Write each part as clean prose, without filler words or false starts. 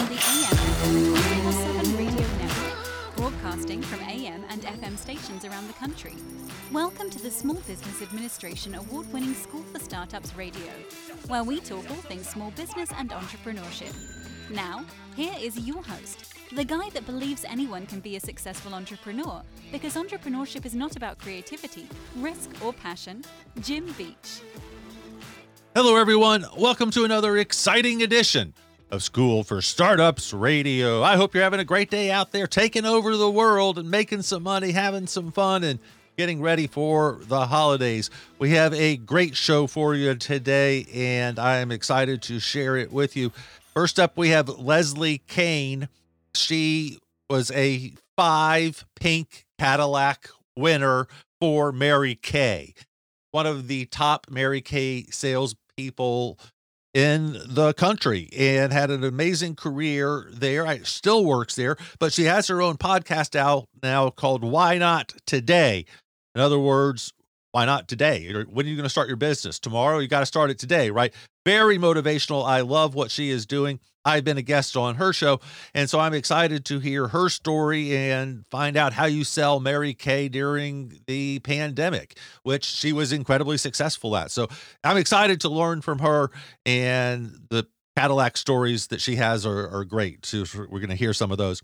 on the AM FM 24/7 radio network, broadcasting from AM and FM stations around the country. Welcome to the Small Business Administration Award-winning School for Startups Radio, where we talk all things small business and entrepreneurship. Now, here is your host, the guy that believes anyone can be a successful entrepreneur, because entrepreneurship is not about creativity, risk, or passion, Jim Beach. Hello, everyone. Welcome to another exciting edition of School for Startups Radio. I hope you're having a great day out there, taking over the world and making some money, having some fun, and getting ready for the holidays. We have a great show for you today, and I am excited to share it with you. First up, we have Leslie Kean. She was a 5 pink Cadillac winner for Mary Kay, one of the top Mary Kay salespeople in the country, and had an amazing career there. Still works there, but she has her own podcast out now called Why Not Today? In other words, why not today? When are you going to start your business? Tomorrow? You got to start it today, right? Very motivational. I love what she is doing. I've been a guest on her show, and so I'm excited to hear her story and find out how you sell Mary Kay during the pandemic, which she was incredibly successful at. So I'm excited to learn from her, and the Cadillac stories that she has are great. So we're going to hear some of those.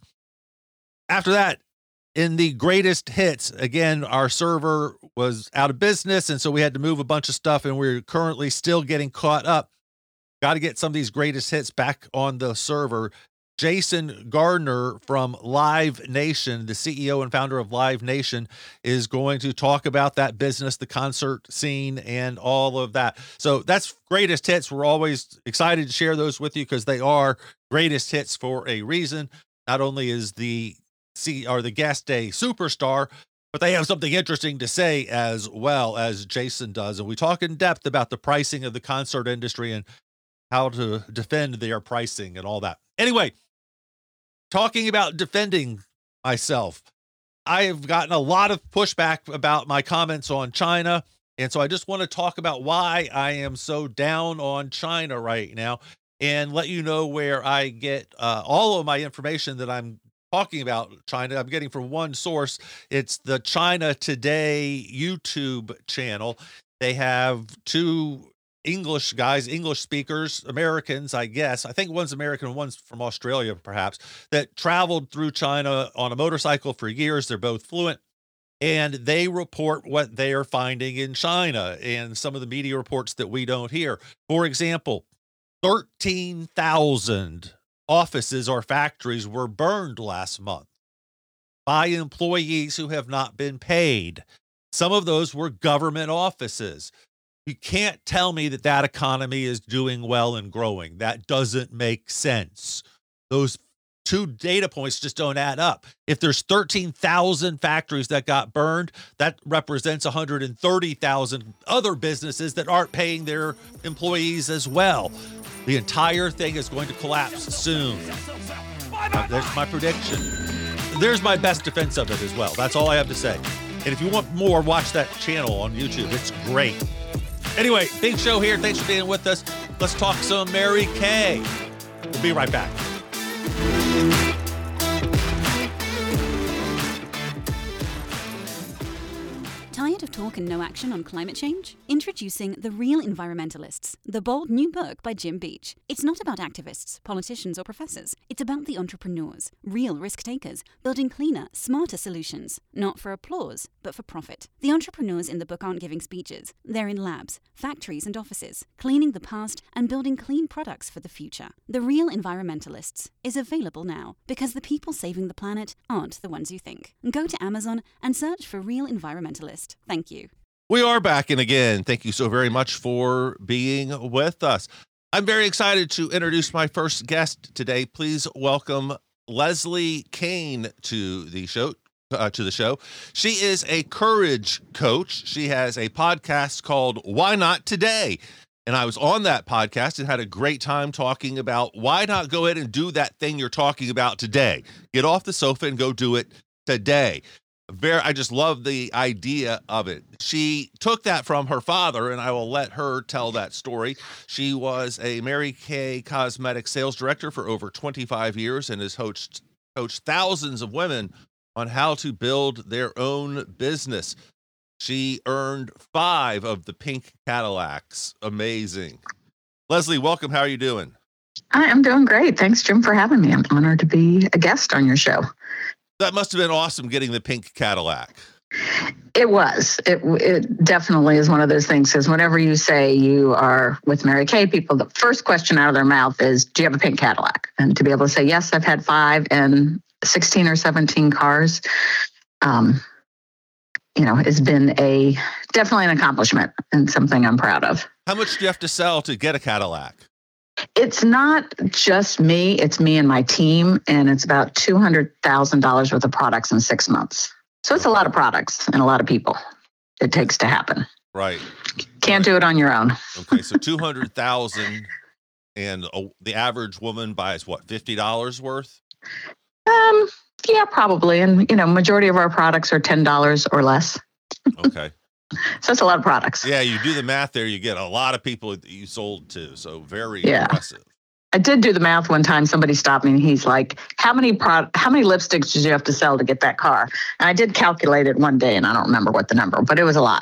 After that, in the greatest hits, again, our server was out of business, and so we had to move a bunch of stuff, and we're currently still getting caught up. Got to get some of these greatest hits back on the server. Jason Gardner from Live Nation, the CEO and founder of Live Nation, is going to talk about that business, the concert scene, and all of that. So that's greatest hits. We're always excited to share those with you because they are greatest hits for a reason. Not only is the guest a superstar, but they have something interesting to say as well, as Jason does. And we talk in depth about the pricing of the concert industry and how to defend their pricing and all that. Anyway, talking about defending myself, I have gotten a lot of pushback about my comments on China. And so I just want to talk about why I am so down on China right now and let you know where I get all of my information that I'm talking about China. I'm getting from one source. It's the China Today YouTube channel. They have two English guys, English speakers, Americans, I guess. I think one's American, one's from Australia, perhaps, that traveled through China on a motorcycle for years. They're both fluent, and they report what they are finding in China and some of the media reports that we don't hear. For example, 13,000 offices or factories were burned last month by employees who have not been paid. Some of those were government offices. You can't tell me that that economy is doing well and growing. That doesn't make sense. Those two data points just don't add up. If there's 13,000 factories that got burned, that represents 130,000 other businesses that aren't paying their employees as well. The entire thing is going to collapse soon. There's my prediction. There's my best defense of it as well. That's all I have to say. And if you want more, watch that channel on YouTube. It's great. Anyway, big show here. Thanks for being with us. Let's talk some Mary Kay. We'll be right back. Tired of talk and no action on climate change? Introducing The Real Environmentalists, the bold new book by Jim Beach. It's not about activists, politicians, or professors. It's about the entrepreneurs, real risk takers, building cleaner, smarter solutions. Not for applause, but for profit. The entrepreneurs in the book aren't giving speeches. They're in labs, factories, and offices, cleaning the past and building clean products for the future. The Real Environmentalists is available now because the people saving the planet aren't the ones you think. Go to Amazon and search for Real Environmentalist. Thank you. We are back, and again, thank you so very much for being with us. I'm very excited to introduce my first guest today. Please welcome Leslie Kean to the show. She is a courage coach. She has a podcast called Why Not Today? And I was on that podcast and had a great time talking about why not go ahead and do that thing you're talking about today. Get off the sofa and go do it today. I just love the idea of it. She took that from her father, and I will let her tell that story. She was a Mary Kay Cosmetics sales director for over 25 years and has coached thousands of women on how to build their own business. She earned 5 of the pink Cadillacs. Amazing. Leslie, welcome. How are you doing? I am doing great. Thanks, Jim, for having me. I'm honored to be a guest on your show. That must have been awesome getting the pink Cadillac. It was. It definitely is one of those things, because whenever you say you are with Mary Kay, people, the first question out of their mouth is, do you have a pink Cadillac? And to be able to say, yes, I've had 5 and 16 or 17 cars, has been definitely an accomplishment and something I'm proud of. How much do you have to sell to get a Cadillac? It's not just me, it's me and my team, and it's about $200,000 worth of products in 6 months. So it's a lot of products and a lot of people it takes to happen. Right. Can't do it on your own. Okay, so $200,000, and the average woman buys what, $50 worth? Yeah, probably. And majority of our products are $10 or less. Okay. So it's a lot of products. Yeah, you do the math there, you get a lot of people that you sold to. So very impressive. I did do the math one time. Somebody stopped me and he's like, how many lipsticks did you have to sell to get that car? And I did calculate it one day, and I don't remember what the number, but it was a lot.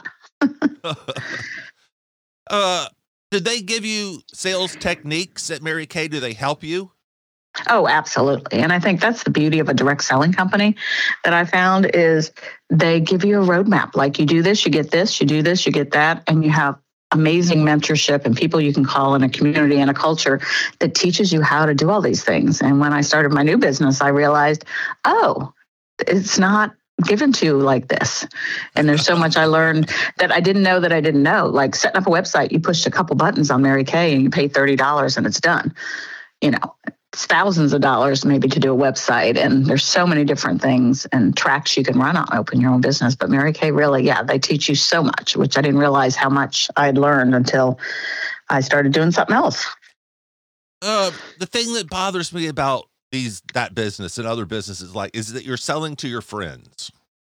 Did they give you sales techniques at Mary Kay? Do they help you? Oh, absolutely. And I think that's the beauty of a direct selling company that I found is they give you a roadmap. Like, you do this, you get this, you do this, you get that, and you have amazing mentorship and people you can call in a community and a culture that teaches you how to do all these things. And when I started my new business, I realized, it's not given to you like this. And there's so much I learned that I didn't know. Like setting up a website, you push a couple buttons on Mary Kay and you pay $30 and it's done. It's thousands of dollars maybe to do a website, and there's so many different things and tracks you can run on, open your own business. But Mary Kay really, they teach you so much, which I didn't realize how much I'd learned until I started doing something else. The thing that bothers me about that business and other businesses is that you're selling to your friends.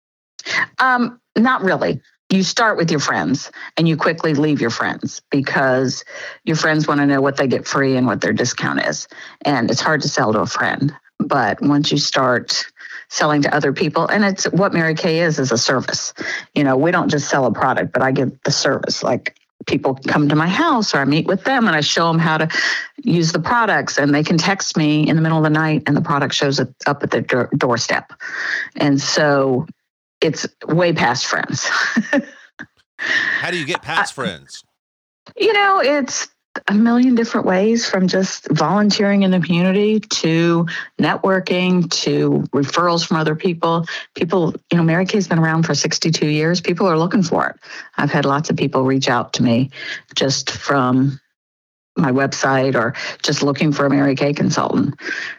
Not really. You start with your friends and you quickly leave your friends because your friends want to know what they get free and what their discount is. And it's hard to sell to a friend. But once you start selling to other people, and it's what Mary Kay is a service. We don't just sell a product, but I give the service. Like, people come to my house or I meet with them and I show them how to use the products, and they can text me in the middle of the night and the product shows up at their doorstep. And so it's way past friends. How do you get past friends? It's a million different ways, from just volunteering in the community to networking to referrals from other people. People, Mary Kay's been around for 62 years. People are looking for it. I've had lots of people reach out to me just from my website or just looking for a Mary Kay consultant.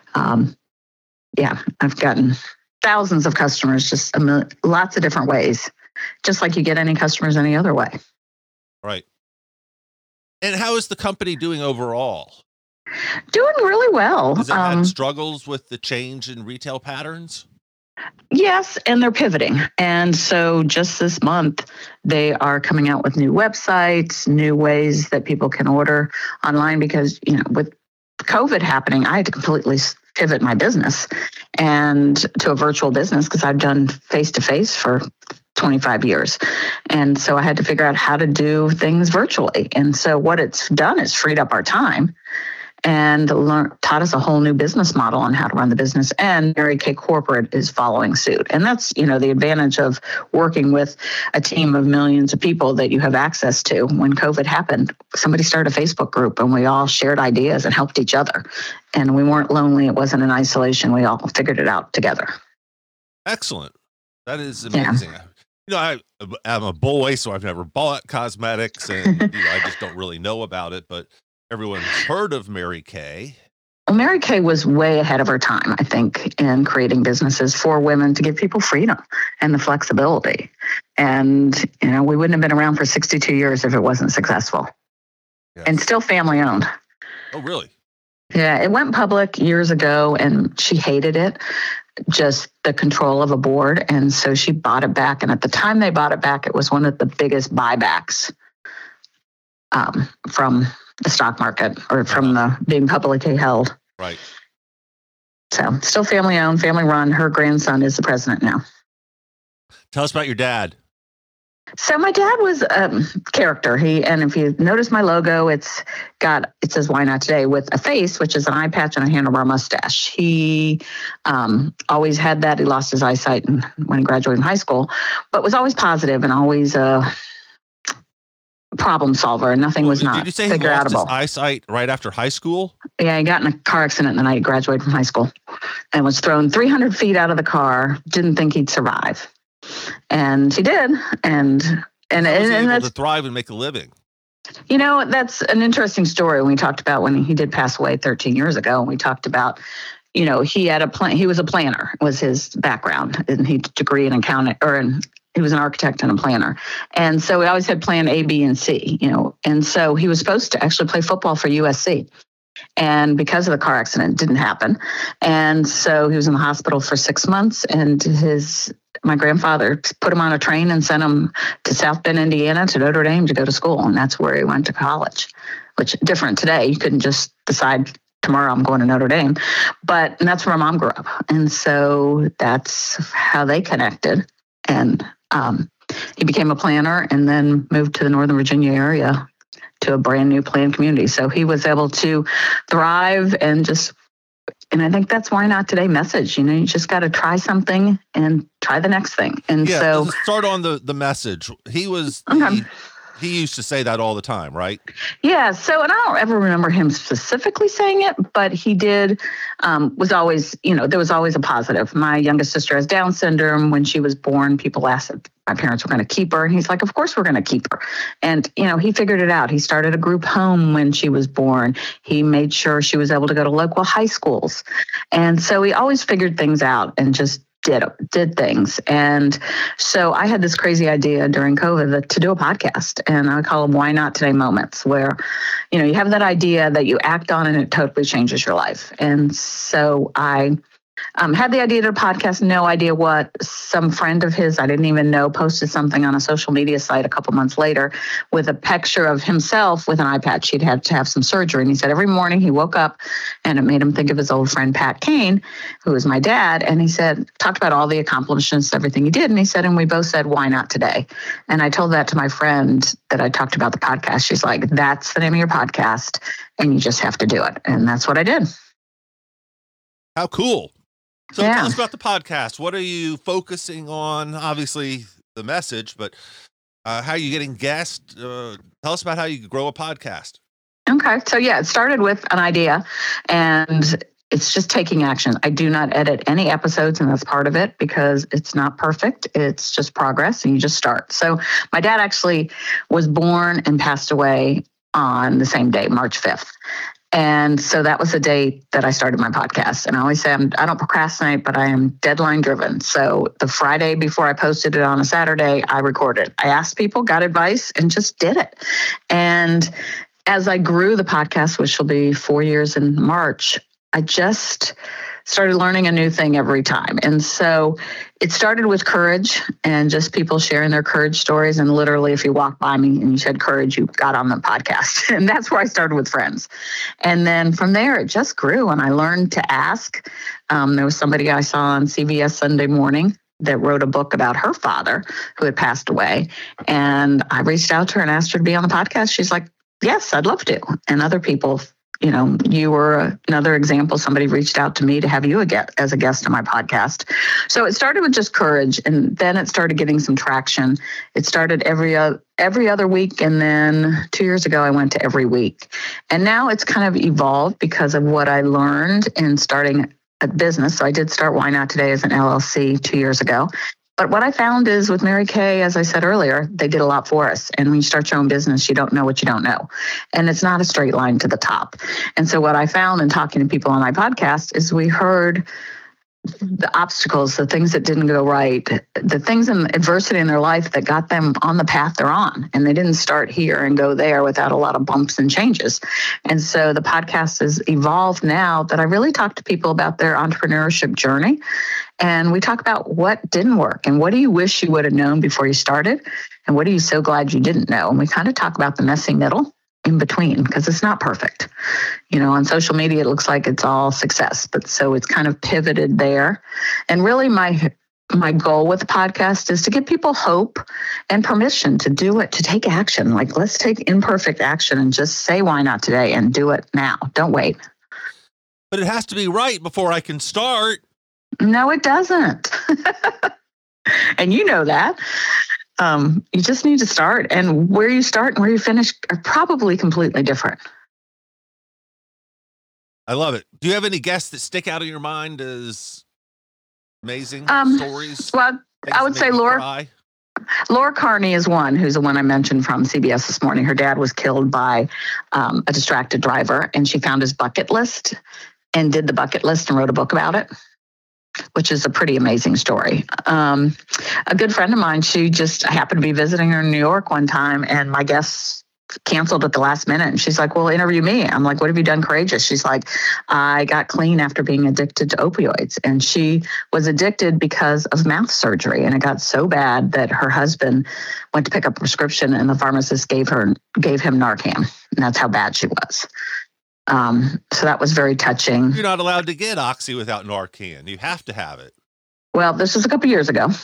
I've gotten thousands of customers, just lots of different ways, just like you get any customers any other way. Right. And how is the company doing overall? Doing really well. Has it had struggles with the change in retail patterns? Yes, and they're pivoting. And so just this month, they are coming out with new websites, new ways that people can order online, because, with COVID happening, I had to completely pivot my business and to a virtual business, because I've done face-to-face for 25 years. And so I had to figure out how to do things virtually. And so what it's done is freed up our time and taught us a whole new business model on how to run the business. And Mary Kay Corporate is following suit. And that's, the advantage of working with a team of millions of people that you have access to. When COVID happened, somebody started a Facebook group and we all shared ideas and helped each other. And we weren't lonely. It wasn't in isolation. We all figured it out together. Excellent. That is amazing. Yeah. I'm a boy, so I've never bought cosmetics, and I just don't really know about it, but everyone's heard of Mary Kay. Well, Mary Kay was way ahead of her time, I think, in creating businesses for women to give people freedom and the flexibility. And, we wouldn't have been around for 62 years if it wasn't successful. Yes. And still family owned. Oh, really? Yeah, it went public years ago and she hated it. just the control of a board. And so she bought it back. And at the time they bought it back, it was one of the biggest buybacks from the stock market or from the being publicly held. Right. So still family owned, family run. Her grandson is the president now. Tell us about your dad. So my dad was a character. And if you notice my logo, it says "Why Not Today" with a face, which is an eye patch and a handlebar mustache. He always had that. He lost his eyesight when he graduated from high school, but was always positive and always a problem solver. Nothing was not figureoutable. Did you say he lost his eyesight right after high school? Yeah, he got in a car accident the night he graduated from high school and was thrown 300 feet out of the car. Didn't think he'd survive. And he did. And able to thrive and make a living. You know, that's an interesting story. We talked about when he did pass away 13 years ago. And we talked about, you know, he was a planner, was his background. And he degree in accounting, he was an architect and a planner. And so we always had plan A, B, and C, you know. And so he was supposed to actually play football for USC. And because of the car accident, it didn't happen. And so he was in the hospital for 6 months. And my grandfather put him on a train and sent him to South Bend, Indiana, to Notre Dame to go to school. And that's where he went to college, which different today. You couldn't just decide tomorrow I'm going to Notre Dame. And that's where my mom grew up. And so that's how they connected. And he became a planner and then moved to the Northern Virginia area to a brand new planned community. So he was able to thrive and I think that's Why Not Today message. You know, you just got to try something and try the next thing. And so start on the message. He was, he used to say that all the time, right? Yeah. So, and I don't ever remember him specifically saying it, but he did, was always, you know, there was always a positive. My youngest sister has Down syndrome. When she was born, people asked if my parents were going to keep her. And he's like, of course we're going to keep her. And, you know, he figured it out. He started a group home when she was born. He made sure she was able to go to local high schools. And so he always figured things out and just did things. And so I had this crazy idea during COVID to do a podcast, and I call them Why Not Today moments, where, you know, you have that idea that you act on and it totally changes your life. And so I had the idea to a podcast, no idea what. Some friend of his, I didn't even know, posted something on a social media site a couple months later with a picture of himself with an eye patch. He'd had to have some surgery. And he said every morning he woke up and it made him think of his old friend, Pat Kane, who was my dad. And he said, talked about all the accomplishments, everything he did. And he said, and we both said, why not today? And I told that to my friend that I talked about the podcast. She's like, that's the name of your podcast and you just have to do it. And that's what I did. How cool. So tell us about the podcast. What are you focusing on? Obviously the message, but how are you getting guests? Tell us about how you grow a podcast. Okay. So it started with an idea and it's just taking action. I do not edit any episodes, and that's part of it because it's not perfect. It's just progress and you just start. So my dad actually was born and passed away on the same day, March 5th. And so that was the day that I started my podcast. And I always say I don't procrastinate, but I am deadline driven. So the Friday before I posted it on a Saturday, I recorded. I asked people, got advice, and just did it. And as I grew the podcast, which will be 4 years in March, I just started learning a new thing every time. And so it started with courage and just people sharing their courage stories. And literally, if you walked by me and you said courage, you got on the podcast. And that's where I started with friends. And then from there, it just grew. And I learned to ask. There was somebody I saw on CBS Sunday Morning that wrote a book about her father who had passed away. And I reached out to her and asked her to be on the podcast. She's like, yes, I'd love to. And other people, you know, you were another example. Somebody reached out to me to have you as a guest on my podcast. So it started with just courage, and then it started getting some traction. It started every other week, and then 2 years ago, I went to every week. And now it's kind of evolved because of what I learned in starting a business. So I did start Why Not Today as an LLC 2 years ago. But what I found is with Mary Kay, as I said earlier, they did a lot for us. And when you start your own business, you don't know what you don't know. And it's not a straight line to the top. And so what I found in talking to people on my podcast is we heard the obstacles, the things that didn't go right, the things in adversity in their life that got them on the path they're on. And they didn't start here and go there without a lot of bumps and changes. And so the podcast has evolved now that I really talk to people about their entrepreneurship journey. And we talk about what didn't work and what do you wish you would have known before you started? And what are you so glad you didn't know? And we kind of talk about the messy middle in between, because it's not perfect. On social media, it looks like it's all success, but so it's kind of pivoted there. And really my goal with the podcast is to give people hope and permission to do it, to take action. Like, let's take imperfect action and just say, why not today, and do it now. Don't wait. But it has to be right before I can start. No, it doesn't. And you know that. You just need to start, and where you start and where you finish are probably completely different. I love it. Do you have any guests that stick out in your mind as amazing stories? Well, I would say Laura Carney is one, who's the one I mentioned from CBS this morning. Her dad was killed by a distracted driver, and she found his bucket list and did the bucket list and wrote a book about it, which is a pretty amazing story. A good friend of mine, I happened to be visiting her in New York one time, and my guests canceled at the last minute. And she's like, well, interview me. I'm like, what have you done courageous? She's like, I got clean after being addicted to opioids. And she was addicted because of mouth surgery. And it got so bad that her husband went to pick up a prescription, and the pharmacist gave him Narcan. And that's how bad she was. So that was very touching. You're not allowed to get Oxy without Narcan. You have to have it. Well, this was a couple years ago.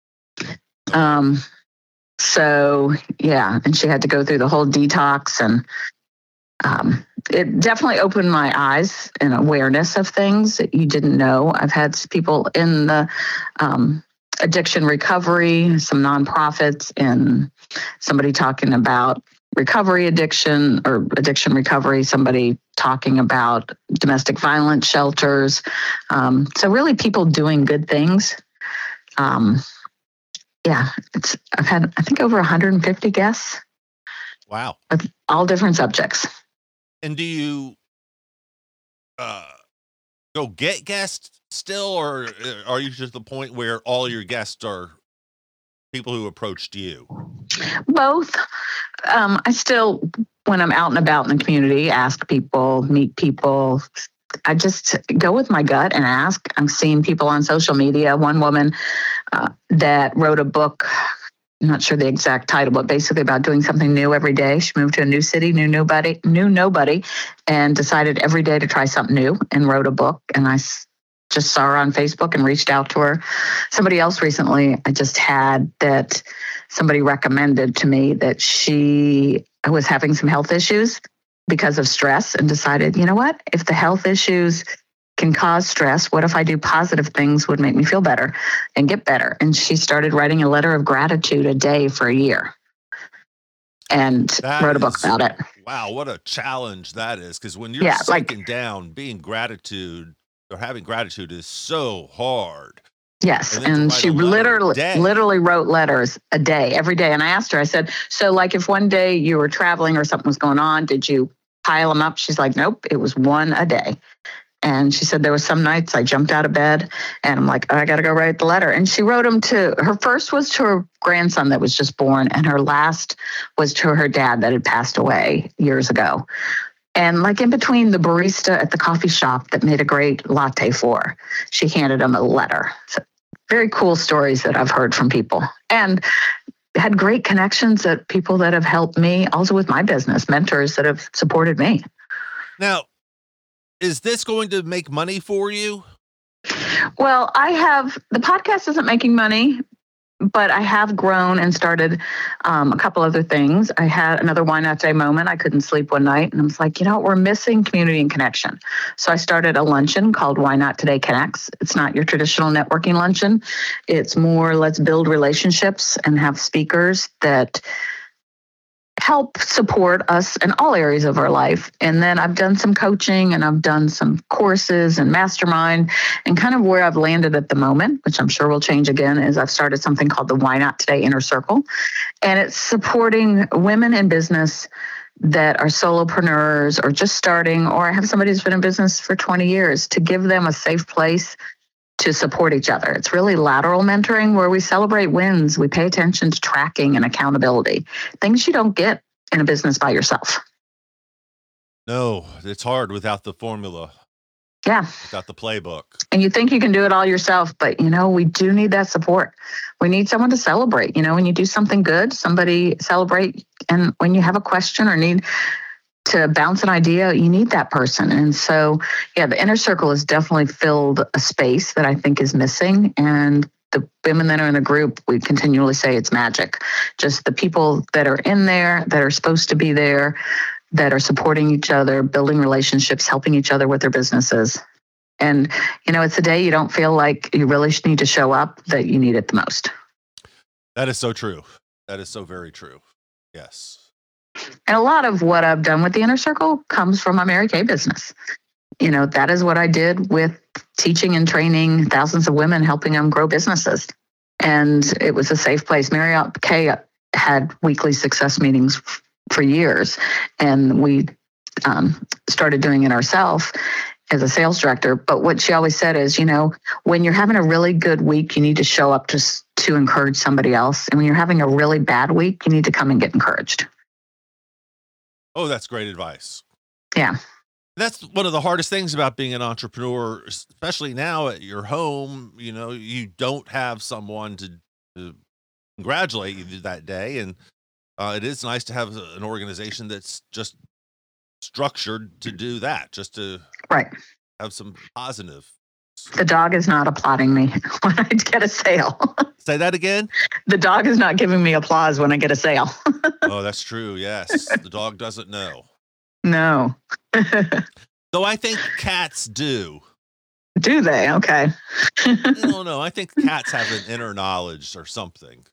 So yeah, and she had to go through the whole detox, and it definitely opened my eyes and awareness of things that you didn't know. I've had people in the addiction recovery, some nonprofits, and somebody talking about recovery addiction or addiction recovery, somebody talking about domestic violence shelters. So really people doing good things. I've had, I think, over 150 guests. Wow. With all different subjects. And do you go get guests still, or are you just the point where all your guests are people who approached you? Both. I still, when I'm out and about in the community, ask people, meet people. I just go with my gut and ask. I'm seeing people on social media. One woman that wrote a book, I'm not sure the exact title, but basically about doing something new every day. She moved to a new city, knew nobody, and decided every day to try something new, and wrote a book. And I just saw her on Facebook and reached out to her. Somebody else recently I just had that somebody recommended to me that she was having some health issues because of stress, and decided, you know what, if the health issues can cause stress, what if I do positive things would make me feel better and get better? And she started writing a letter of gratitude a day for a year, and wrote a book about it. Wow, what a challenge that is. Because when you're sinking down, being gratitude or having gratitude is so hard. Yes. And she literally wrote letters a day, every day. And I asked her, I said, so like if one day you were traveling or something was going on, did you pile them up? She's like, nope, it was one a day. And she said there was some nights I jumped out of bed and I'm like, I got to go write the letter. And she wrote them her first was to her grandson that was just born. And her last was to her dad that had passed away years ago. And like in between, the barista at the coffee shop that made a great latte for her, she handed him a letter. So very cool stories that I've heard from people, and had great connections that people that have helped me also with my business, mentors that have supported me. Now, is this going to make money for you? Well, the podcast isn't making money, but I have grown and started a couple other things. I had another Why Not Today moment. I couldn't sleep one night, and I was like, we're missing community and connection. So I started a luncheon called Why Not Today Connects. It's not your traditional networking luncheon. It's more let's build relationships and have speakers that help support us in all areas of our life. And then I've done some coaching, and I've done some courses and mastermind, and kind of where I've landed at the moment, which I'm sure will change again, is I've started something called the Why Not Today Inner Circle. And it's supporting women in business that are solopreneurs or just starting, or I have somebody who's been in business for 20 years, to give them a safe place to support each other. It's really lateral mentoring where we celebrate wins. We pay attention to tracking and accountability, things you don't get in a business by yourself. No, it's hard without the formula, Yeah. without the playbook. And you think you can do it all yourself, but we do need that support. We need someone to celebrate. When you do something good, somebody celebrate. And when you have a question or need to bounce an idea, you need that person. And so, the inner circle has definitely filled a space that I think is missing. And the women that are in the group, we continually say it's magic. Just the people that are in there, that are supposed to be there, that are supporting each other, building relationships, helping each other with their businesses. And, it's a day you don't feel like you really need to show up, that you need it the most. That is so true. That is so very true. Yes. And a lot of what I've done with the inner circle comes from my Mary Kay business. That is what I did with teaching and training thousands of women, helping them grow businesses. And it was a safe place. Mary Kay had weekly success meetings for years. And we started doing it ourselves as a sales director. But what she always said is, when you're having a really good week, you need to show up just to encourage somebody else. And when you're having a really bad week, you need to come and get encouraged. Oh, that's great advice. Yeah. That's one of the hardest things about being an entrepreneur, especially now at your home. You don't have someone to congratulate you that day. And it is nice to have an organization that's just structured to do that, just to have some positive. The dog is not applauding me when I get a sale. Say that again? The dog is not giving me applause when I get a sale. Oh, that's true. Yes. The dog doesn't know. No. Though I think cats do. Do they? Okay. I don't know. I think cats have an inner knowledge or something.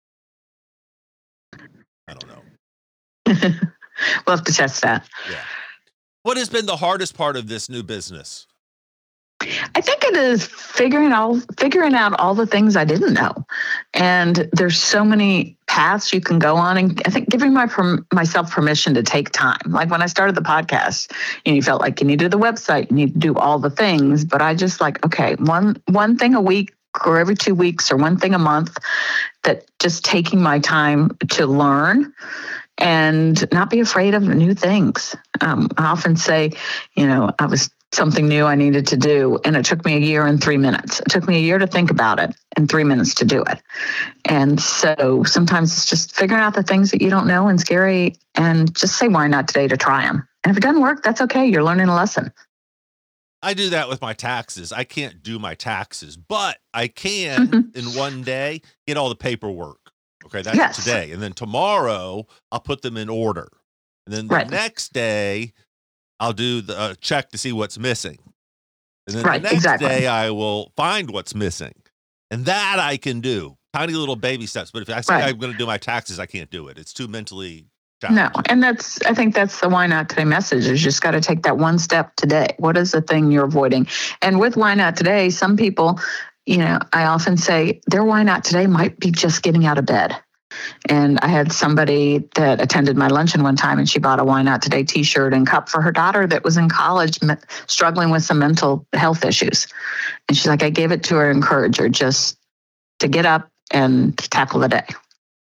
I don't know. We'll have to test that. Yeah. What has been the hardest part of this new business? I think it is figuring out all the things I didn't know. And there's so many paths you can go on. And I think giving myself permission to take time. Like when I started the podcast, you felt like you needed the website, you need to do all the things. But I just okay, one thing a week or every 2 weeks or one thing a month, that just taking my time to learn and not be afraid of new things. I often say, I was something new I needed to do, and it took me a year and 3 minutes. It took me a year to think about it and 3 minutes to do it. And so sometimes it's just figuring out the things that you don't know and scary, and just say, why not today, to try them. And if it doesn't work, that's okay. You're learning a lesson. I do that with my taxes. I can't do my taxes, but I can in one day get all the paperwork. Okay, that's today. And then tomorrow I'll put them in order. And then the next day I'll do the check to see what's missing. And then the next day I will find what's missing. And that I can do. Tiny little baby steps. But if I say I'm going to do my taxes, I can't do it. It's too mentally challenging. No. And I think that's the Why Not Today message, is you just got to take that one step today. What is the thing you're avoiding? And with Why Not Today, some people, I often say their Why Not Today might be just getting out of bed. And I had somebody that attended my luncheon one time, and she bought a Why Not Today t-shirt and cup for her daughter that was in college struggling with some mental health issues. And she's like, I gave it to her, encourage her just to get up and to tackle the day.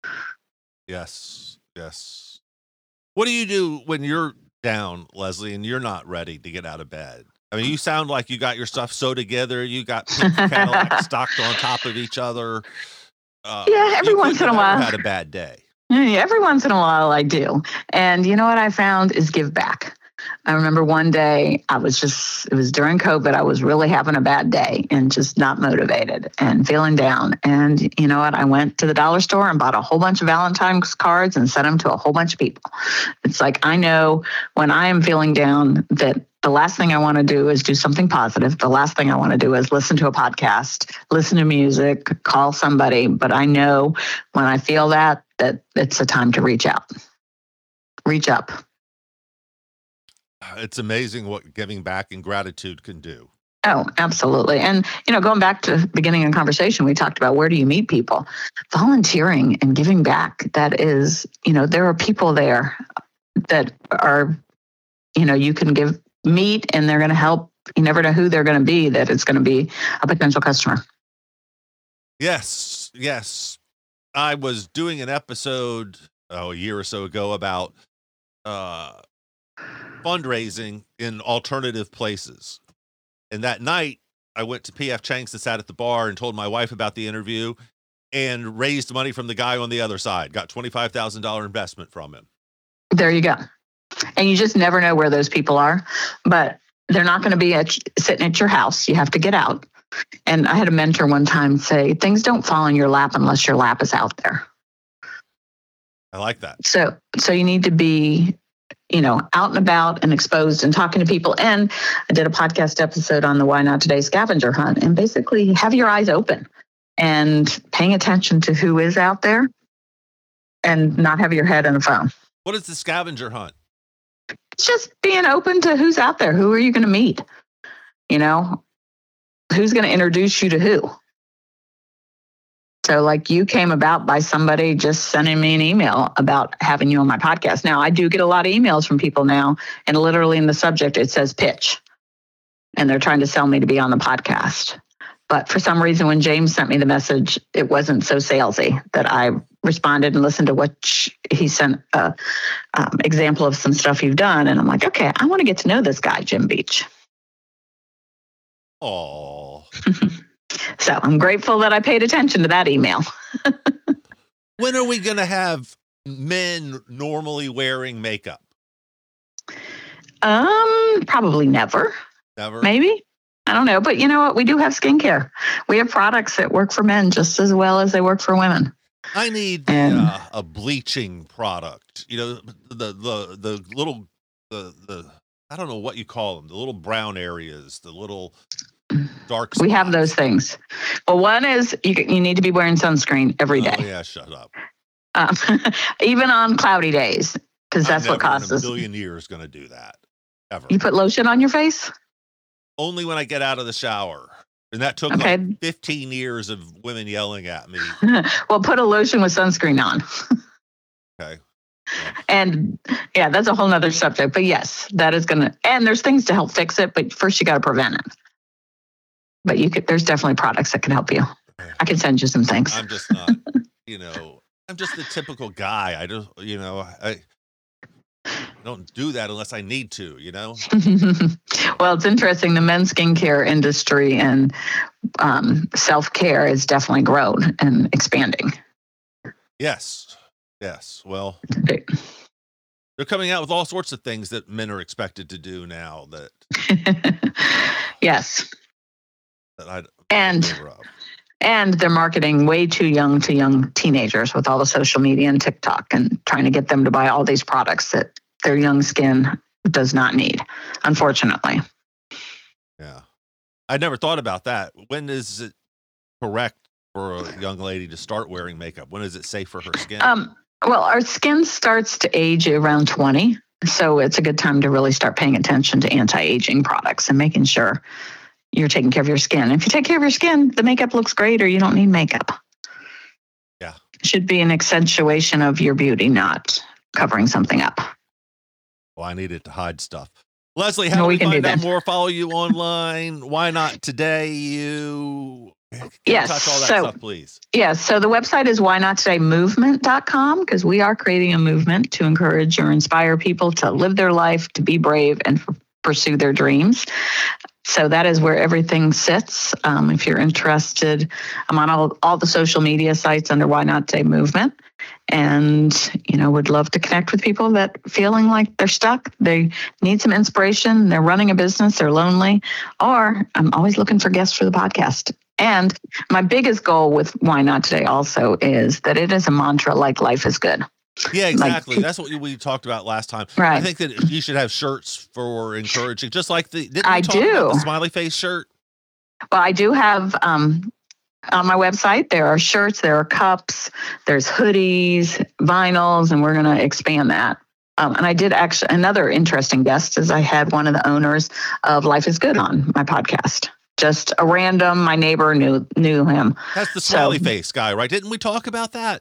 Yes. Yes. What do you do when you're down, Leslie, and you're not ready to get out of bed? I mean, you sound like you got your stuff sewed together. You got pink Cadillacs stocked on top of each other. Every once in a while. Had a bad day. Every once in a while I do. And you know what I found is give back. I remember one day it was during COVID. I was really having a bad day and just not motivated and feeling down. And you know what? I went to the dollar store and bought a whole bunch of Valentine's cards and sent them to a whole bunch of people. It's like, I know when I am feeling down that the last thing I want to do is do something positive. The last thing I want to do is listen to a podcast, listen to music, call somebody. But I know when I feel that it's a time to reach out. Reach up. It's amazing what giving back and gratitude can do. Oh, absolutely. And, going back to the beginning of the conversation, we talked about where do you meet people? Volunteering and giving back. That is, there are people there that are, you can meet and they're going to help You never know who they're going to be, that it's going to be a potential customer. Yes. I was doing an episode a year or so ago about fundraising in alternative places. And that night I went to PF Chang's and sat at the bar and told my wife about the interview and raised money from the guy on the other side, got $25,000 investment from him. There you go. And you just never know where those people are, but they're not going to be sitting at your house. You have to get out. And I had a mentor one time say, things don't fall in your lap unless your lap is out there. I like that. So you need to be, out and about and exposed and talking to people. And I did a podcast episode on the Why Not Today scavenger hunt, and basically have your eyes open and paying attention to who is out there and not have your head in the phone. What is the scavenger hunt? It's just being open to who's out there. Who are you going to meet? Who's going to introduce you to who? So like you came about by somebody just sending me an email about having you on my podcast. Now, I do get a lot of emails from people now, and literally in the subject, it says pitch. And they're trying to sell me to be on the podcast. But for some reason, when James sent me the message, it wasn't so salesy that I responded and listened to what he sent an example of some stuff you've done. And I'm like, okay, I want to get to know this guy, Jim Beach. Oh. So I'm grateful that I paid attention to that email. When are we going to have men normally wearing makeup? Probably never. Never? Maybe. I don't know. But you know what? We do have skincare. We have products that work for men just as well as they work for women. I need a bleaching product. The little, I don't know what you call them, the little brown areas, the little dark spots. We have those things. Well, one is you need to be wearing sunscreen every day. Oh, yeah, shut up. Even on cloudy days, because that's what causes. I'm never in a million years going to do that, ever. You put lotion on your face? Only when I get out of the shower. And that took like 15 years of women yelling at me. Well, put a lotion with sunscreen on. Okay. Yeah. And yeah, that's a whole nother subject. But yes, that is going to, and there's things to help fix it, but first you got to prevent it. But there's definitely products that can help you. I can send you some things. I'm just not, I'm just the typical guy. I just, I don't do that unless I need to, Well, it's interesting. The men's skincare industry and self-care has definitely grown and expanding. Yes. Well, they're coming out with all sorts of things that men are expected to do now yes. And they're marketing way too young to young teenagers with all the social media and TikTok and trying to get them to buy all these products that their young skin does not need, unfortunately. Yeah. I never thought about that. When is it correct for a young lady to start wearing makeup? When is it safe for her skin? Well, our skin starts to age around 20. So it's a good time to really start paying attention to anti-aging products and making sure you're taking care of your skin. If you take care of your skin, the makeup looks great or you don't need makeup. Yeah. It should be an accentuation of your beauty, not covering something up. Well, I needed to hide stuff. Leslie, how do we find out more? Follow you online. Why Not Today? Yes. Touch all that stuff, please. Yes. So the website is whynottodaymovement.com because we are creating a movement to encourage or inspire people to live their life, to be brave and pursue their dreams. So that is where everything sits. If you're interested, I'm on all the social media sites under Why Not Today Movement. And, would love to connect with people that feeling like they're stuck. They need some inspiration. They're running a business. They're lonely. Or I'm always looking for guests for the podcast. And my biggest goal with Why Not Today also is that it is a mantra like life is good. Yeah, exactly. That's what we talked about last time. Right. I think that you should have shirts for encouraging, just like didn't we talk do. about the smiley face shirt? Well, I do have on my website, there are shirts, there are cups, there's hoodies, vinyls, and we're going to expand that. And I did actually, another interesting guest is I had one of the owners of Life is Good on my podcast. Just a random, my neighbor knew him. That's the smiley face guy, right? Didn't we talk about that?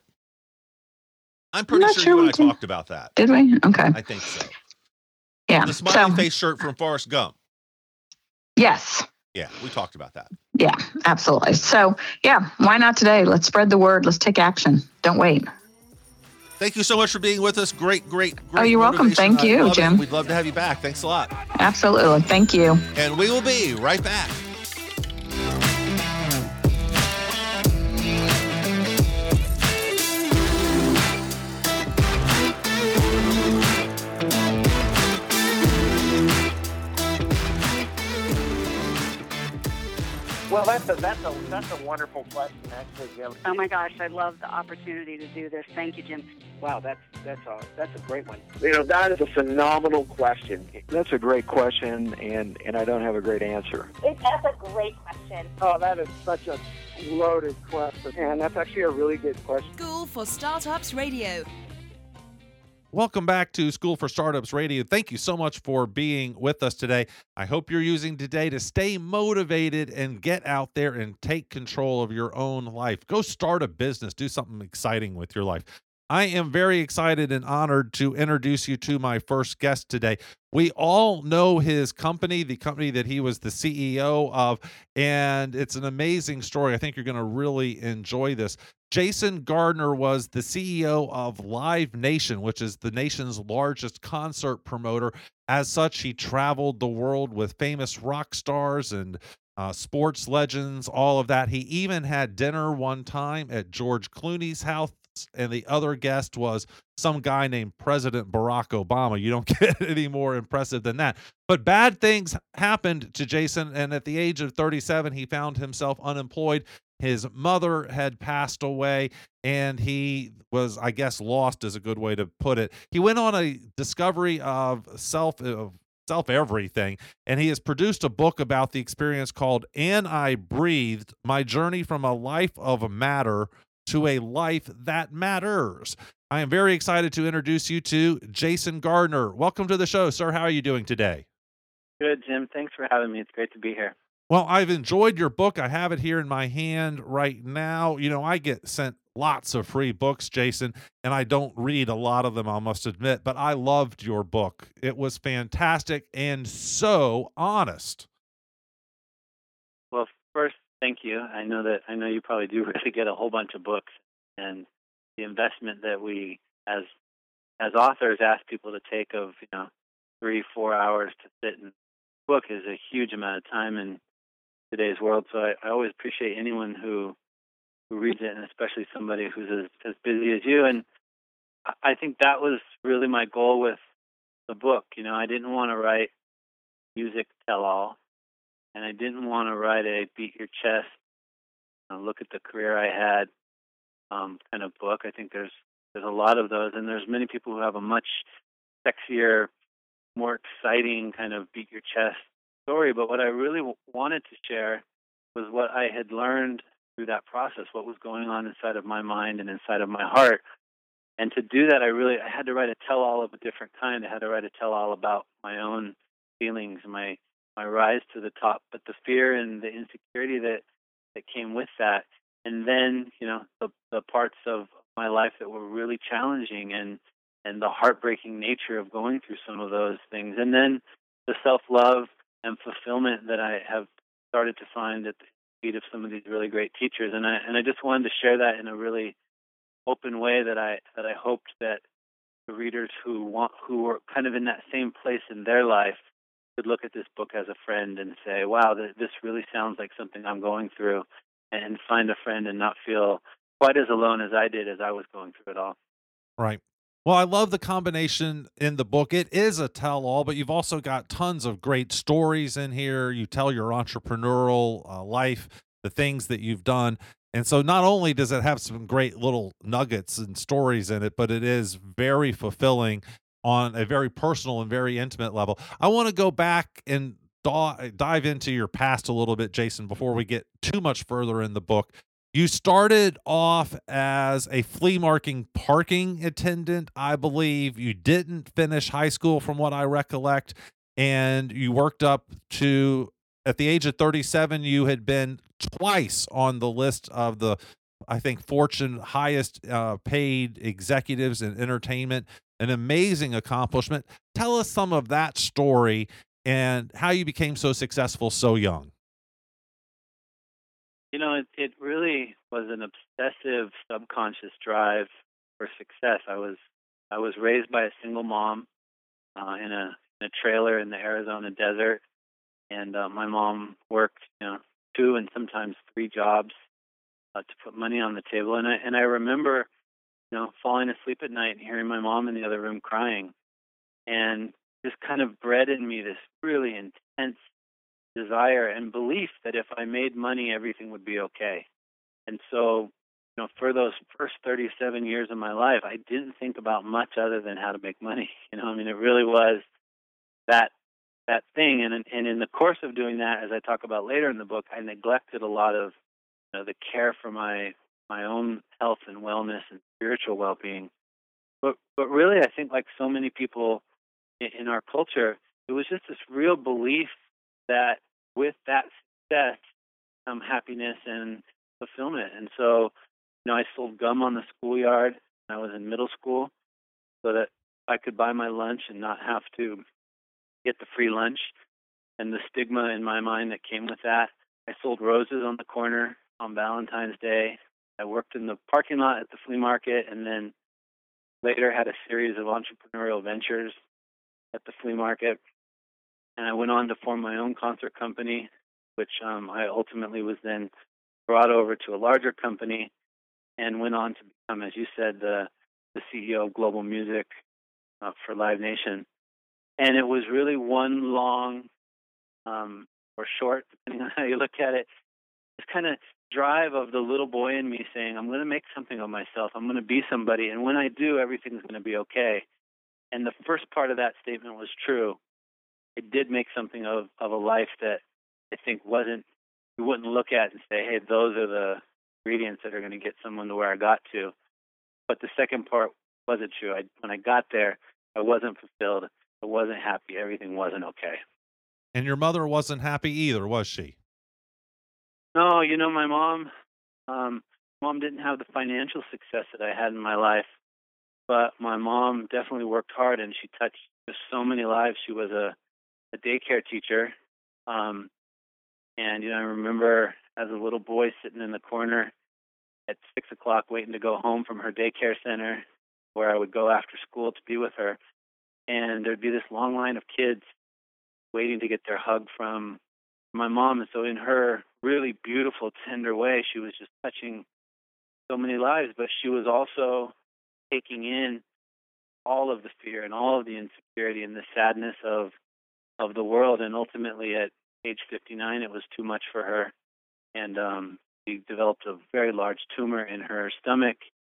I'm pretty sure you and I talked about that. Did we? Okay. I think so. Yeah. The smiley face shirt from Forrest Gump. Yes. Yeah, we talked about that. Yeah, absolutely. So, yeah, why not today? Let's spread the word. Let's take action. Don't wait. Thank you so much for being with us. Great. Oh, you're welcome. Thank you, Jim. We'd love to have you back. Thanks a lot. Absolutely. Thank you. And we will be right back. Well, that's a wonderful question, actually, Jim. Oh my gosh, I love the opportunity to do this. Thank you, Jim. Wow, that's a great one. That is a phenomenal question. That's a great question, and I don't have a great answer. That's a great question. Oh, that is such a loaded question, and that's actually a really good question. School for Startups Radio. Welcome back to School for Startups Radio. Thank you so much for being with us today. I hope you're using today to stay motivated and get out there and take control of your own life. Go start a business. Do something exciting with your life. I am very excited and honored to introduce you to my first guest today. We all know his company, the company that he was the CEO of, and it's an amazing story. I think you're going to really enjoy this. Jason Gardner was the CEO of Live Nation, which is the nation's largest concert promoter. As such, he traveled the world with famous rock stars and sports legends, all of that. He even had dinner one time at George Clooney's house, and the other guest was some guy named President Barack Obama. You don't get any more impressive than that. But bad things happened to Jason, and at the age of 37, he found himself unemployed. His mother had passed away, and he was, I guess, lost is a good way to put it. He went on a discovery of self-everything, and he has produced a book about the experience called And I Breathed, My Journey from a Life of Matter to a Life That Matters. I am very excited to introduce you to Jason Gardner. Welcome to the show, sir. How are you doing today? Good, Jim. Thanks for having me. It's great to be here. Well, I've enjoyed your book. I have it here in my hand right now. You know, I get sent lots of free books, Jason, and I don't read a lot of them, I must admit, but I loved your book. It was fantastic and so honest. Well, first, thank you. I know you probably do really get a whole bunch of books, and the investment that we as authors ask people to take of 3-4 hours to sit and book is a huge amount of time in today's world. So I always appreciate anyone who reads it, and especially somebody who's as busy as you. And I think that was really my goal with the book. I didn't want to write music tell-all, and I didn't want to write a beat your chest, look at the career I had kind of book. I think there's a lot of those, and there's many people who have a much sexier, more exciting kind of beat your chest story. But what I really wanted to share was what I had learned through that process, what was going on inside of my mind and inside of my heart. And to do that, I had to write a tell-all of a different kind. I had to write a tell-all about my own feelings, my rise to the top, but the fear and the insecurity that came with that. And then, the parts of my life that were really challenging and the heartbreaking nature of going through some of those things. And then the self-love and fulfillment that I have started to find at the feet of some of these really great teachers. And I just wanted to share that in a really open way that I hoped that the readers who were kind of in that same place in their life could look at this book as a friend and say, wow, this really sounds like something I'm going through, and find a friend and not feel quite as alone as I did as I was going through it all. Right. Well, I love the combination in the book. It is a tell-all, but you've also got tons of great stories in here. You tell your entrepreneurial life, the things that you've done. And so not only does it have some great little nuggets and stories in it, but it is very fulfilling on a very personal and very intimate level. I want to go back and dive into your past a little bit, Jason, before we get too much further in the book. You started off as a flea market parking attendant, I believe. You didn't finish high school from what I recollect, and you worked up to, at the age of 37, you had been twice on the list of the, I think, Fortune highest paid executives in entertainment. An amazing accomplishment. Tell us some of that story and how you became so successful so young. It really was an obsessive subconscious drive for success. I was raised by a single mom in a trailer in the Arizona desert, and my mom worked, 2 and sometimes 3 jobs to put money on the table. And I remember, falling asleep at night and hearing my mom in the other room crying, and just kind of bred in me this really intense desire and belief that if I made money, everything would be okay. And so, for those first 37 years of my life, I didn't think about much other than how to make money. It really was that thing. And in the course of doing that, as I talk about later in the book, I neglected a lot of the care for my own health and wellness and spiritual well-being. But really, I think like so many people in our culture, it was just this real belief that with that success come happiness and fulfillment. And so, I sold gum on the schoolyard when I was in middle school so that I could buy my lunch and not have to get the free lunch and the stigma in my mind that came with that. I sold roses on the corner on Valentine's Day. I worked in the parking lot at the flea market, and then later had a series of entrepreneurial ventures at the flea market. And I went on to form my own concert company, which I ultimately was then brought over to a larger company and went on to become, as you said, the CEO of Global Music for Live Nation. And it was really one long or short, depending on how you look at it, this kind of drive of the little boy in me saying, I'm going to make something of myself. I'm going to be somebody. And when I do, everything's going to be okay. And the first part of that statement was true. It did make something of a life that I think you wouldn't look at and say, hey, those are the ingredients that are going to get someone to where I got to. But the second part wasn't true. When I got there, I wasn't fulfilled. I wasn't happy. Everything wasn't okay. And your mother wasn't happy either, was she? No, my mom didn't have the financial success that I had in my life, but my mom definitely worked hard, and she touched just so many lives. She was a daycare teacher, and I remember as a little boy sitting in the corner at 6 o'clock waiting to go home from her daycare center, where I would go after school to be with her, and there'd be this long line of kids waiting to get their hug from my mom. And so in her really beautiful, tender way, she was just touching so many lives, but she was also taking in all of the fear and all of the insecurity and the sadness of the world. And ultimately at age 59, it was too much for her. And she developed a very large tumor in her stomach,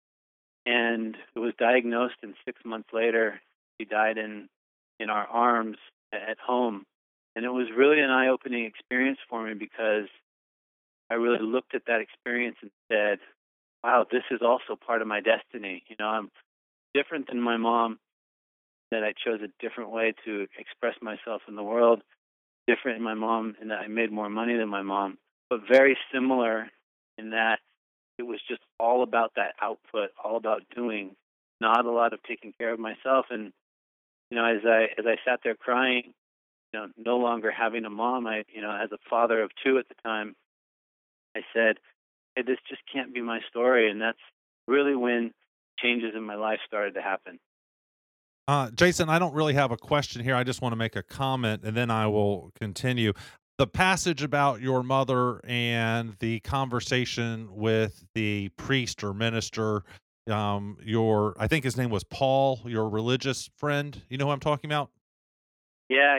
and it was diagnosed, and 6 months later, she died in our arms at home. And it was really an eye-opening experience for me, because I really looked at that experience and said, wow, this is also part of my destiny. I'm different than my mom, that I chose a different way to express myself in the world, different than my mom in that I made more money than my mom, but very similar in that it was just all about that output, all about doing, not a lot of taking care of myself. And, as I sat there crying, no longer having a mom, as a father of 2 at the time, I said, hey, this just can't be my story. And that's really when changes in my life started to happen. Jason, I don't really have a question here. I just want to make a comment, and then I will continue. The passage about your mother and the conversation with the priest or minister, I think his name was Paul, your religious friend. You know who I'm talking about? Yeah,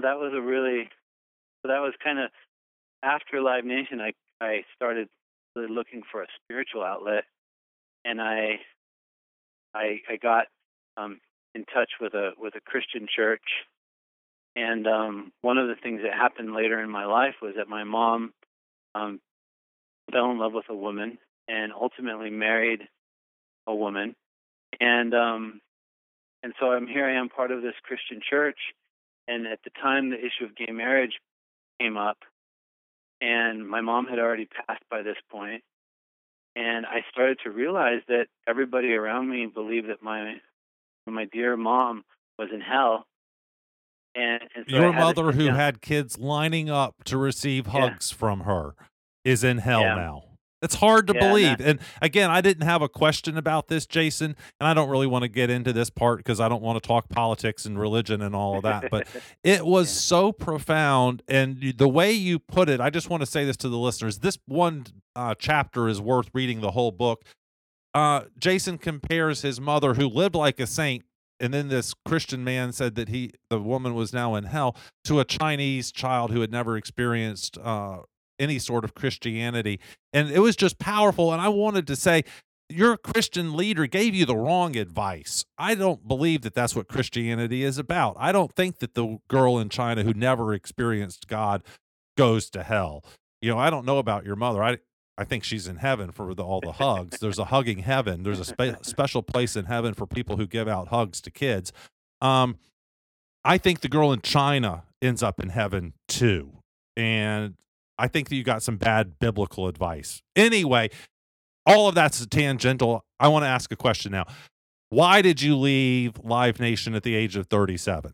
that was kind of after Live Nation. I started really looking for a spiritual outlet, and I got in touch with a Christian church. And one of the things that happened later in my life was that my mom fell in love with a woman and ultimately married a woman. And so I am part of this Christian church. And at the time, the issue of gay marriage came up, and my mom had already passed by this point. And I started to realize that everybody around me believed that my dear mom was in hell, And so Your I had to mother, sit who down. had kids lining up to receive Yeah. hugs from her, is in hell Yeah. now. It's hard to Yeah, believe. And again, I didn't have a question about this, Jason, and I don't really want to get into this part because I don't want to talk politics and religion and all of that. But it was Yeah. so profound. And the way you put it, I just want to say this to the listeners. This one chapter is worth reading the whole book. Jason compares his mother, who lived like a saint, and then this Christian man said that the woman was now in hell, to a Chinese child who had never experienced any sort of Christianity. And it was just powerful. And I wanted to say, your Christian leader gave you the wrong advice. I don't believe that that's what Christianity is about. I don't think that the girl in China who never experienced God goes to hell. I don't know about your mother. I think she's in heaven for all the hugs. There's a hugging heaven. There's a special place in heaven for people who give out hugs to kids. I think the girl in China ends up in heaven too. And I think that you got some bad biblical advice. Anyway, all of that's tangential. I want to ask a question now. Why did you leave Live Nation at the age of 37?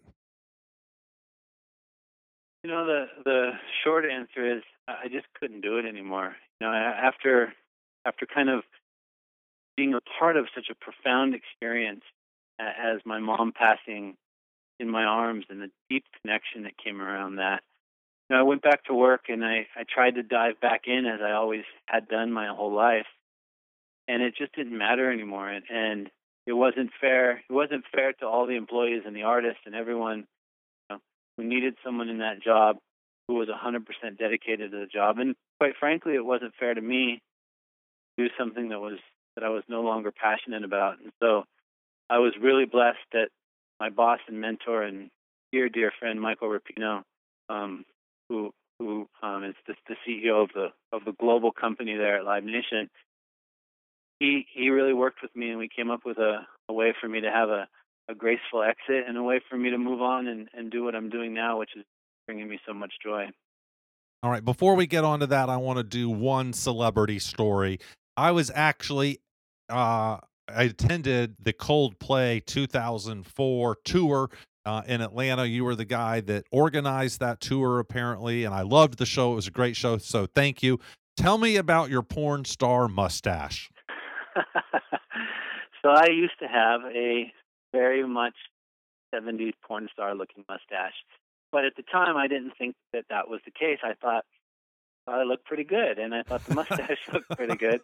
The short answer is I just couldn't do it anymore. After kind of being a part of such a profound experience as my mom passing in my arms and the deep connection that came around that. I went back to work and I tried to dive back in as I always had done my whole life, and it just didn't matter anymore. And it wasn't fair. It wasn't fair to all the employees and the artists and everyone who needed someone in that job who was 100% dedicated to the job. And quite frankly, it wasn't fair to me to do something that I was no longer passionate about. And so I was really blessed that my boss and mentor and dear friend Michael Rapino, who is the CEO of the global company there at Live Nation, he really worked with me, and we came up with a way for me to have a graceful exit and a way for me to move on and do what I'm doing now, which is bringing me so much joy. All right, before we get on to that, I want to do one celebrity story. I was actually I attended the Coldplay 2004 tour in Atlanta. You were the guy that organized that tour, apparently, and I loved the show. It was a great show, so thank you. Tell me about your porn star mustache. So I used to have a very much 70s porn star looking mustache. But at the time, I didn't think that was the case. I thought I looked pretty good, and I thought the mustache looked pretty good.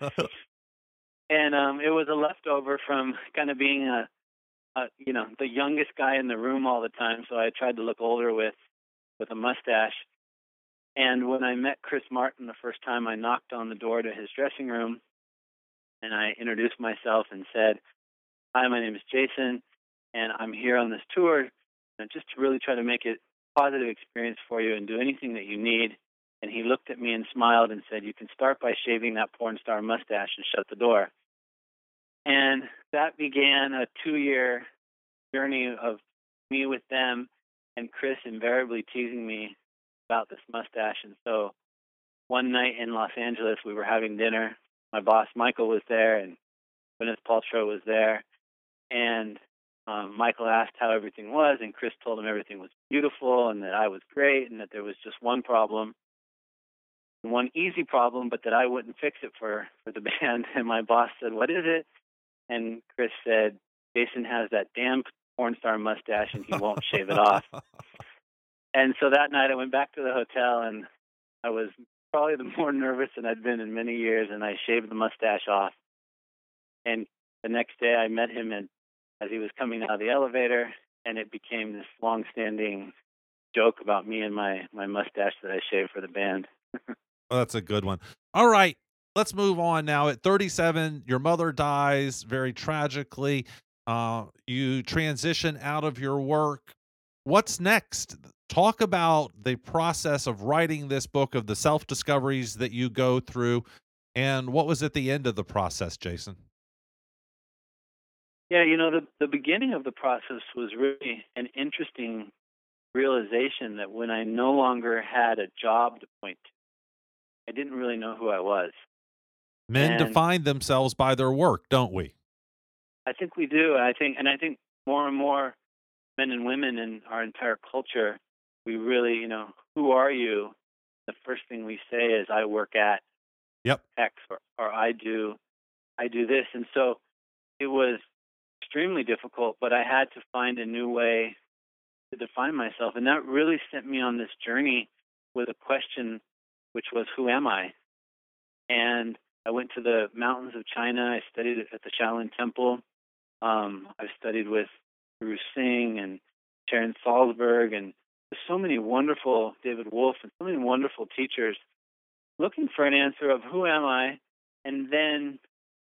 And it was a leftover from kind of being the youngest guy in the room all the time. So I tried to look older with a mustache. And when I met Chris Martin the first time, I knocked on the door to his dressing room, and I introduced myself and said, "Hi, my name is Jason, and I'm here on this tour, just to really try to make it a positive experience for you and do anything that you need." And he looked at me and smiled and said, "You can start by shaving that porn star mustache and shut the door." And that began a 2-year journey of me with them and Chris invariably teasing me about this mustache. And so one night in Los Angeles, we were having dinner. My boss, Michael, was there, and Gwyneth Paltrow was there. And Michael asked how everything was, and Chris told him everything was beautiful and that I was great and that there was just one problem, one easy problem, but that I wouldn't fix it for the band. And my boss said, "What is it?" And Chris said, "Jason has that damn porn star mustache and he won't shave it off." And so that night I went back to the hotel, and I was probably the more nervous than I'd been in many years, and I shaved the mustache off. And the next day I met him as he was coming out of the elevator, and it became this long-standing joke about me and my mustache that I shaved for the band. Well, that's a good one. All right, let's move on now. At 37, your mother dies very tragically. You transition out of your work. What's next? Talk about the process of writing this book, of the self-discoveries that you go through, and what was at the end of the process, Jason? Yeah, the beginning of the process was really an interesting realization that when I no longer had a job to point to, I didn't really know who I was. Men define themselves by their work, don't we? I think we do. I think more and more, men and women in our entire culture, we really, who are you? The first thing we say is, I work at Yep. X, or I do this. And so it was extremely difficult, but I had to find a new way to define myself. And that really sent me on this journey with a question, which was, who am I? And I went to the mountains of China. I studied at the Shaolin Temple. I've studied with Guru Singh and Sharon Salzberg, and there's so many wonderful, David Wolf, and so many wonderful teachers, looking for an answer of who am I, and then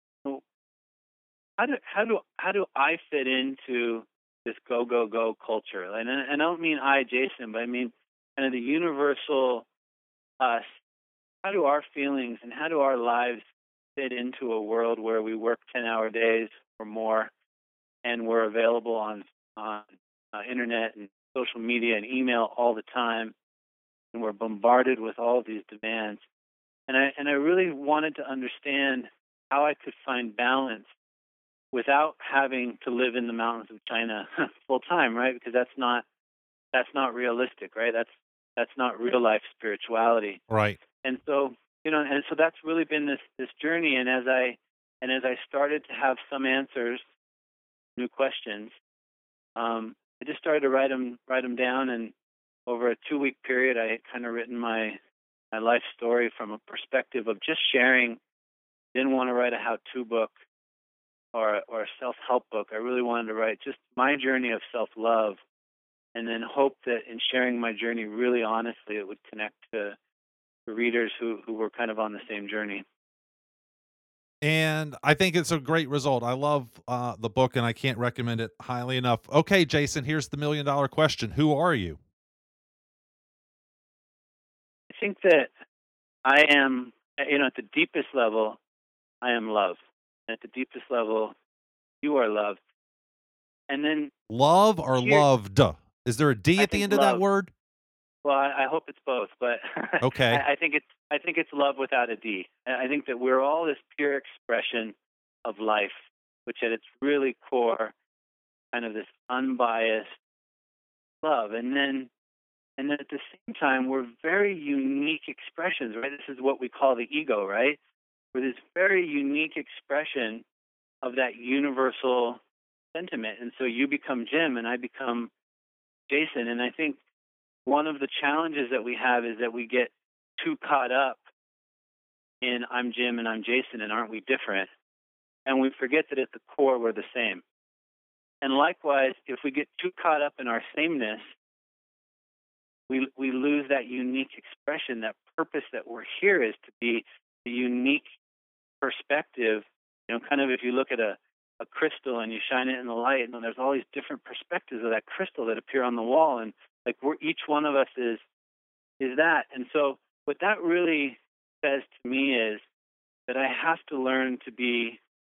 how do I fit into this go culture? And I don't mean I, Jason, but I mean kind of the universal us. How do our feelings and how do our lives fit into a world where we work 10-hour days or more, and we're available on internet and social media and email all the time, and we're bombarded with all of these demands? And I really wanted to understand how I could find balance without having to live in the mountains of China full time, right? Because that's not realistic, right? That's not real life spirituality. Right. And so, so that's really been this journey. And as I started to have some answers, new questions, I just started to write them down. And over a 2-week period, I had kind of written my life story from a perspective of just sharing. Didn't want to write a how-to book or a self-help book. I really wanted to write just my journey of self-love, and then hope that in sharing my journey really honestly, it would connect to readers who were kind of on the same journey. And I think it's a great result. I love the book, and I can't recommend it highly enough. Okay, Jason, here's the $1 million question. Who are you? I think that I am, at the deepest level, I am love. At the deepest level, you are love. And then Love or loved? Is there a D at the end of that word? Well, I hope it's both, but okay. I think it's love without a D. I think that we're all this pure expression of life, which at its really core, kind of this unbiased love, and then at the same time, we're very unique expressions, right? This is what we call the ego, right? We're this very unique expression of that universal sentiment, and so you become Jim, and I become Jason, and I think one of the challenges that we have is that we get too caught up in I'm Jim and I'm Jason and aren't we different? And we forget that at the core we're the same. And likewise, if we get too caught up in our sameness, we lose that unique expression, that purpose that we're here is to be the unique perspective. Kind of if you look at a crystal and you shine it in the light, and there's all these different perspectives of that crystal that appear on the wall, and like each one of us is that. And so what that really says to me is that I have to learn to be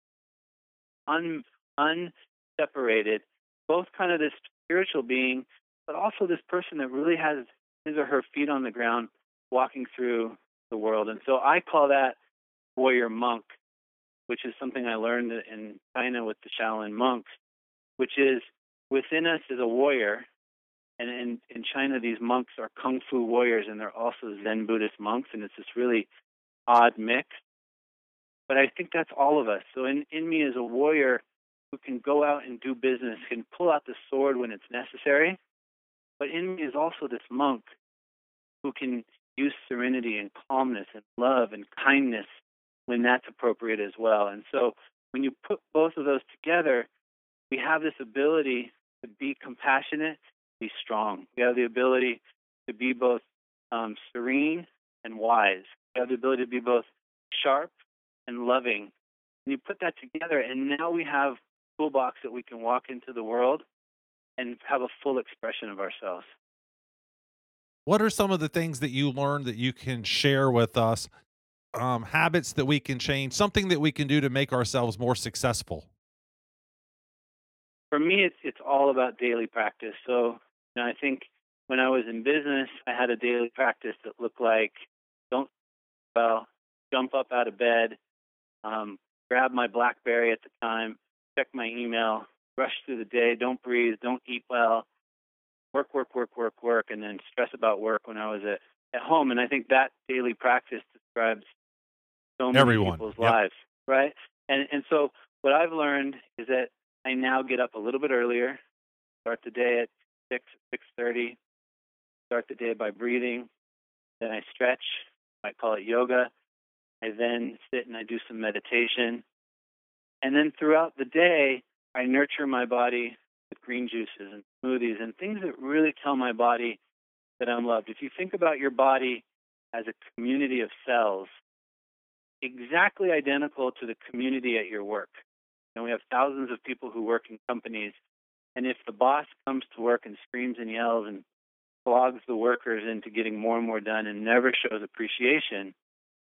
unseparated, both kind of this spiritual being, but also this person that really has his or her feet on the ground walking through the world. And so I call that warrior monk, which is something I learned in China with the Shaolin monks, which is within us is a warrior. And in China, these monks are Kung Fu warriors, and they're also Zen Buddhist monks, and it's this really odd mix. But I think that's all of us. So in me is a warrior who can go out and do business, can pull out the sword when it's necessary. But in me is also this monk who can use serenity and calmness and love and kindness when that's appropriate as well. And so when you put both of those together, we have this ability to be compassionate, be strong. We have the ability to be both serene and wise. We have the ability to be both sharp and loving. And you put that together, and now we have a toolbox that we can walk into the world and have a full expression of ourselves. What are some of the things that you learned that you can share with us? Habits that we can change, something that we can do to make ourselves more successful? For me, it's all about daily practice. So I think when I was in business, I had a daily practice that looked like jump up out of bed, grab my BlackBerry at the time, check my email, rush through the day, don't breathe, don't eat well, work, and then stress about work when I was at home. And I think that daily practice describes so many people's lives, right? And so what I've learned is that I now get up a little bit earlier, start the day at 6:30, start the day by breathing, then I stretch, I call it yoga, I then sit and I do some meditation, and then throughout the day, I nurture my body with green juices and smoothies and things that really tell my body that I'm loved. If you think about your body as a community of cells, exactly identical to the community at your work. And we have thousands of people who work in companies, and if the boss comes to work and screams and yells and flogs the workers into getting more and more done and never shows appreciation,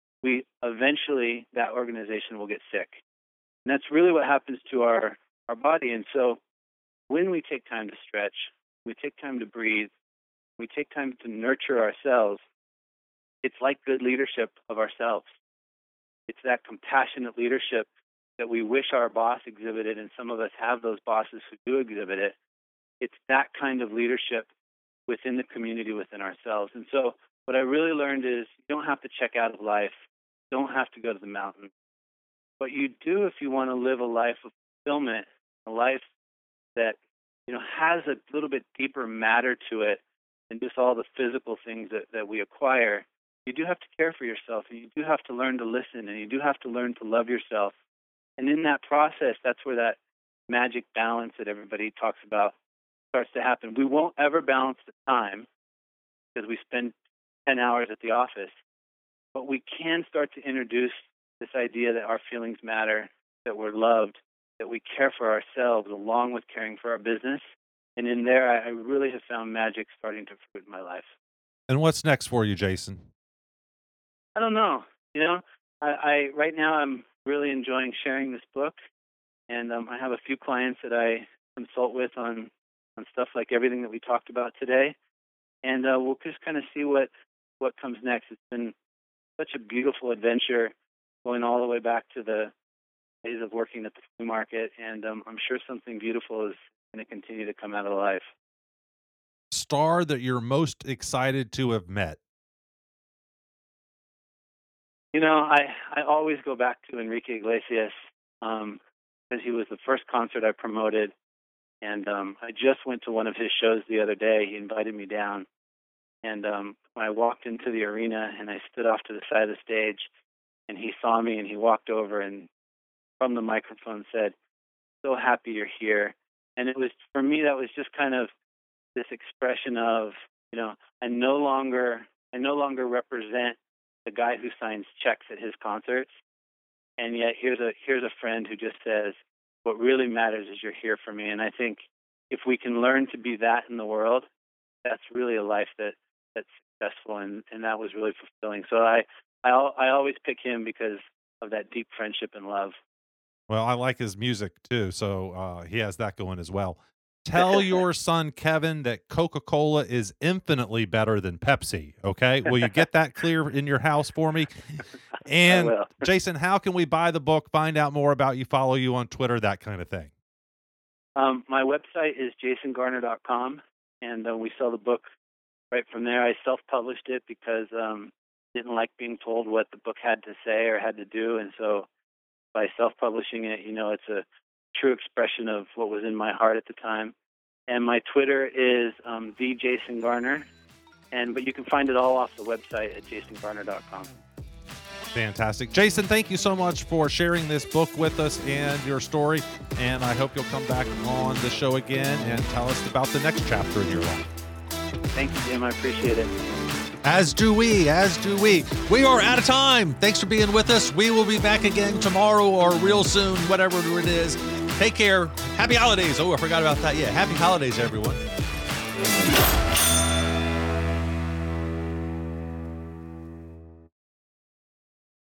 that organization will get sick. And that's really what happens to our body. And so when we take time to stretch, we take time to breathe, we take time to nurture ourselves, it's like good leadership of ourselves. It's that compassionate leadership that we wish our boss exhibited, and some of us have those bosses who do exhibit it. It's that kind of leadership within the community, within ourselves. And so what I really learned is you don't have to check out of life. You don't have to go to the mountain. But you do if you want to live a life of fulfillment, a life that has a little bit deeper matter to it than just all the physical things that we acquire. You do have to care for yourself, and you do have to learn to listen, and you do have to learn to love yourself. And in that process, that's where that magic balance that everybody talks about starts to happen. We won't ever balance the time because we spend 10 hours at the office, but we can start to introduce this idea that our feelings matter, that we're loved, that we care for ourselves along with caring for our business. And in there, I really have found magic starting to fruit in my life. And what's next for you, Jason? I don't know. I right now I'm really enjoying sharing this book, and I have a few clients that I consult with on stuff like everything that we talked about today, and we'll just kind of see what comes next. It's been such a beautiful adventure, going all the way back to the days of working at the flea market, and I'm sure something beautiful is going to continue to come out of life. Star that you're most excited to have met? I always go back to Enrique Iglesias because he was the first concert I promoted, and I just went to one of his shows the other day. He invited me down, and when I walked into the arena and I stood off to the side of the stage, and he saw me and he walked over and from the microphone said, "So happy you're here." And it was, for me, that was just kind of this expression of, I no longer represent the guy who signs checks at his concerts, and yet here's a friend who just says, what really matters is you're here for me. And I think if we can learn to be that in the world, that's really a life that's successful, and that was really fulfilling. So I always pick him because of that deep friendship and love. Well, I like his music too, so he has that going as well. Tell your son, Kevin, that Coca-Cola is infinitely better than Pepsi, okay? Will you get that clear in your house for me? And, Jason, how can we buy the book, find out more about you, follow you on Twitter, that kind of thing? My website is jasongarner.com, and we sell the book right from there. I self-published it because I didn't like being told what the book had to say or had to do, and so by self-publishing it, it's a true expression of what was in my heart at the time. And my Twitter is the Jason Garner, but you can find it all off the website at jasongarner.com. Fantastic. Jason, thank you so much for sharing this book with us and your story, and I hope you'll come back on the show again and tell us about the next chapter in your life. Thank you, Jim. I appreciate it. As do we. We are out of time. Thanks for being with us. We will be back again tomorrow or real soon, whatever it is. Take care. Happy holidays. Oh, I forgot about that. Yeah, happy holidays, everyone.